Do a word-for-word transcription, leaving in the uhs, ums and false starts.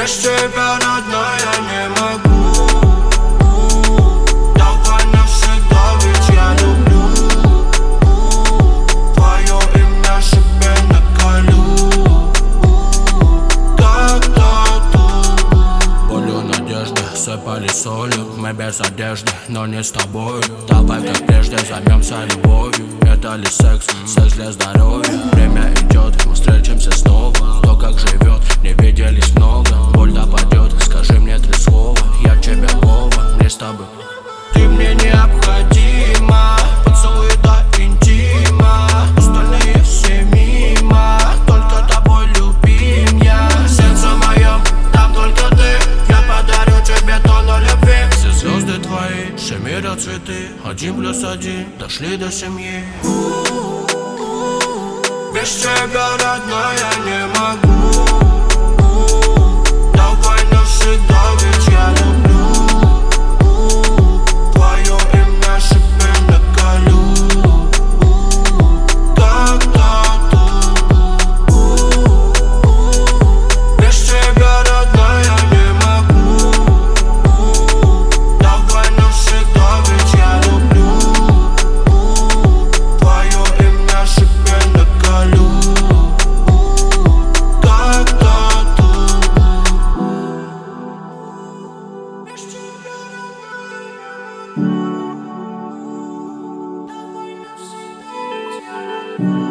Без тебя, родная, я не могу. Давай навсегда, ведь я люблю. Твое имя себе наколю. Когда тут болью надежды сыпали солью. Мы без одежды, но не с тобой. Давай как прежде займемся любовью. Это ли секс, секс для здоровья. Время идет, мы встретимся снова. Кто как живет, не виделись много. Боль допадет, скажи мне три слова. Я тебе Вова, мне с тобой. Ты мне необходима, поцелуй до интима. Остальные все мимо, только тобой любим я. В сердце моем, там только ты. Я подарю тебе тонну любви. Все звезды твои, все мира цветы. Один плюс один, дошли до семьи. Без тебя, родная, я не могу. Давай навсегда, ведь я люблю. Твое имя себе наколю. Когда тут без тебя, родная, я не могу. Давай навсегда, ведь я люблю. Твое имя себе наколю. Когда тут без тебя, родная, давай навсегда, ведь я люблю.